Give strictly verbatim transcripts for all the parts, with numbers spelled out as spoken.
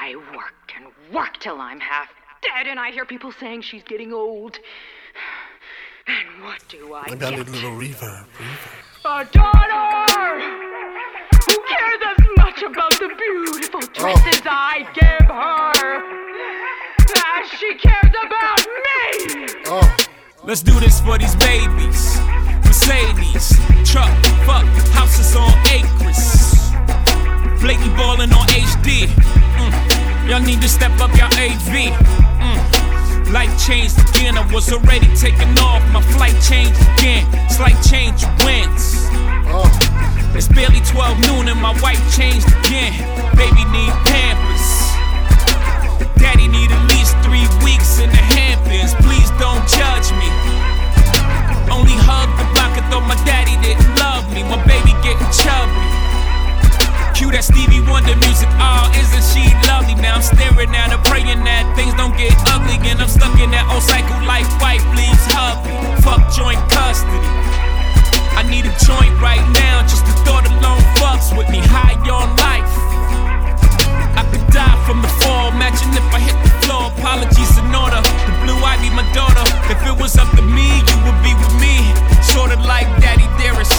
I work and work till I'm half dead, and I hear people saying she's getting old. And what do I, I get? got a little reverb, reverb. A daughter who cares as much about the beautiful dresses oh. I give her as she cares about me. Oh. Let's do this for these babies. Mercedes, truck, fuck, houses on acres. Blakey ballin' on H D. Mm. Y'all need to step up your A V. Mm. Life changed again, I was already taking off. My flight changed again, slight change wins. Oh. It's barely twelve noon and my wife changed again. Baby need Pampers. Daddy need at least three weeks in the Hamptons. Please don't judge me. Only hug the block, I thought my daddy didn't love me. My baby getting chubby. Cue that Stevie Wonder music, oh, isn't she lovely? Now I'm staring at her, praying that things don't get ugly. And I'm stuck in that old cycle like wife leaves hubby. Fuck joint custody. I need a joint right now, just the thought alone fucks with me. High on life. I could die from the fall, imagine if I hit the floor. Apologies in order, the blue ivy my daughter. If it was up to me, you would be with me. Sorta like Daddy Dearest.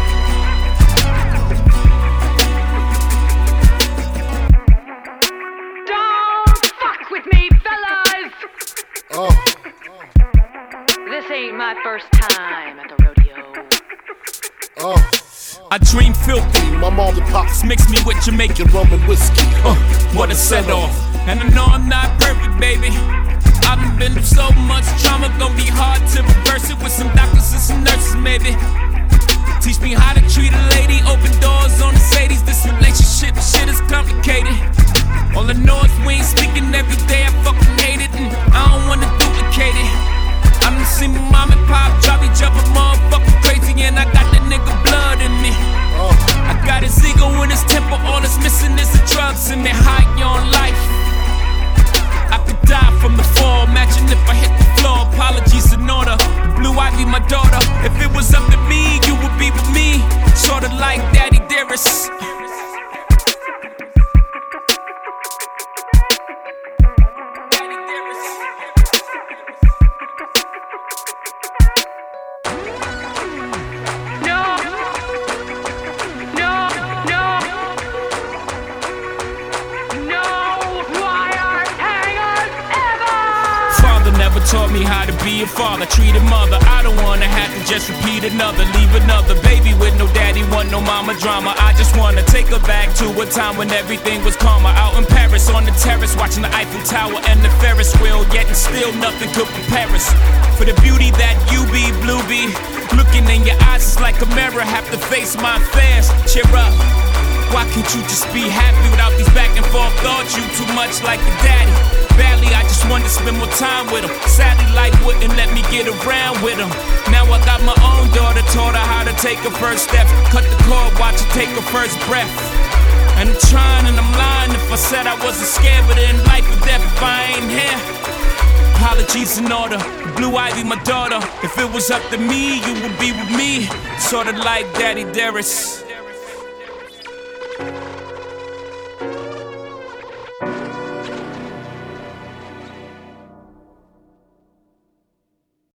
Oh. This ain't my first time at the rodeo. Oh. I dream filthy. My mom and pops mix me with Jamaican rum and whiskey. Uh, what a set off. And I know I'm not perfect, baby. I've been through so much trauma, gonna be hard to reverse it with some doctors and some nurses, maybe. Teach me how to treat a lady, open doors on the Sadies. This relationship shit is complicated. All I know is we ain't speaking every day, I fucking hate it, and I don't wanna duplicate it. I done seen my mom and pop drop each other motherfucking crazy, and I got that nigga blood in me. Oh. I got his ego in his temper, all that's missing is the drugs in me. High on life. I could die from the fall, imagine if I hit the floor. Apologies in order, the blue ivy my daughter. If it was up to me, you would be with me. Sorta like Daddy Dearest. Taught me how to be a father, treat a mother. I don't wanna have to just repeat another, leave another baby with no daddy, want no mama drama. I just wanna take her back to a time when everything was calmer. Out in Paris on the terrace, watching the Eiffel Tower and the Ferris wheel. Yet and still nothing could compare us. For the beauty that you be, Blue be. Looking in your eyes is like a mirror, have to face my fears. Cheer up. Why can't you just be happy without these back and forth thoughts? You too much like a daddy. Badly, I just wanted to spend more time with him. Sadly, life wouldn't let me get around with him. Now I got my own daughter, taught her how to take her first steps. Cut the cord, watch her take her first breath. And I'm trying and I'm lying if I said I wasn't scared, but in life or death if I ain't here. Apologies in order, blue ivy my daughter. If it was up to me, you would be with me. Sorta like Daddy Dearest.